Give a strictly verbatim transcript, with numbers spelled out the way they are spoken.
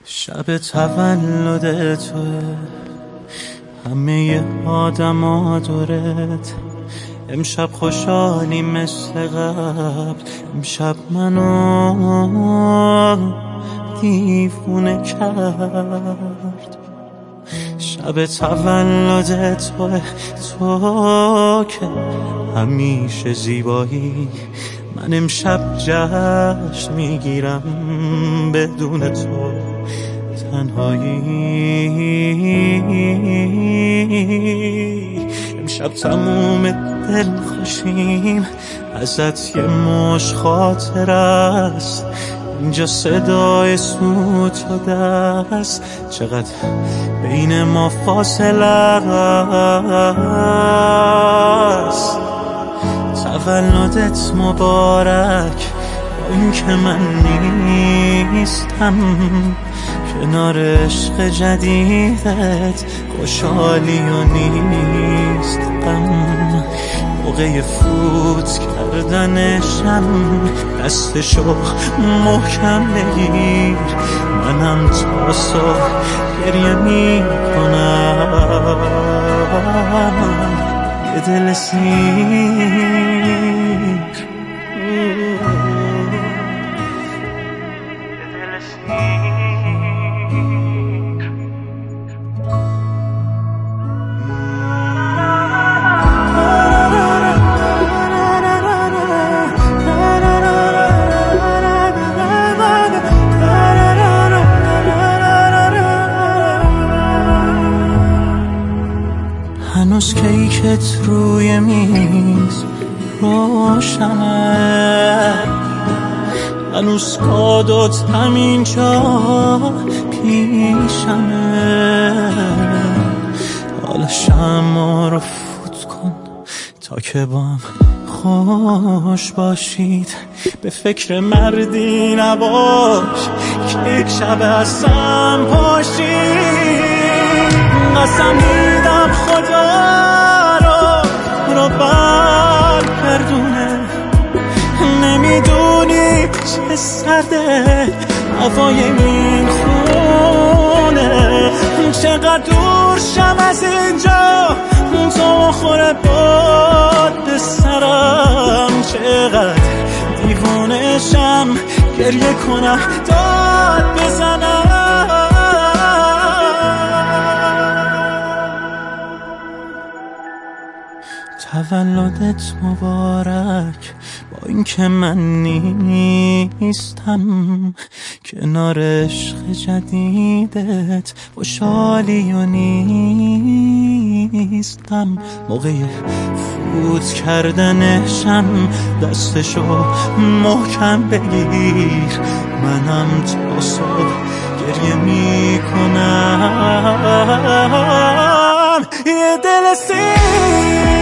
شب تولد توه، همه آدم دورت. امشب خوشحالی مثل قبل، امشب منو دیوونه کرد. شب تولد توه، تو که همیشه زیبایی. من امشب جشن میگیرم بدون تو تنهایی. امشب تموم دل خوشیم، ازت یه مش خاطر است. اینجا صدای سوت و دست، چقدر بین ما فاصله است. تولدت مبارک، با این که من نیستم کنار عشق جدیدت. خوشحالی و نیست غم، موقع فوت کردنشم. دستشو محکم بگیر، منم تا صبح گریه میکنم. یه دل سیر هنوز کیکت روی میز روشنه، هنوز کادوت همینجا پیشمه. حالا شمع رو فوت کن تا که با هم خوش باشید. به فکر مردی نباش که یک شب هستم پاشید. قسم میدم خدا رو رو برگردونه. نمیدونی چه سرده هوای این خونه. چقدر دور شم از اینجا تا خوره باد به سرم. چقدر دیوونه شم گریه کنم داد بزنم. تولدت مبارک، با این که من نیستم کنار عشق جدیدت. خوشحالی و نیستم موقع فوت کردنشم. دستشو محکم بگیر، منم تا صبح گریه میکنم. یه دل سیر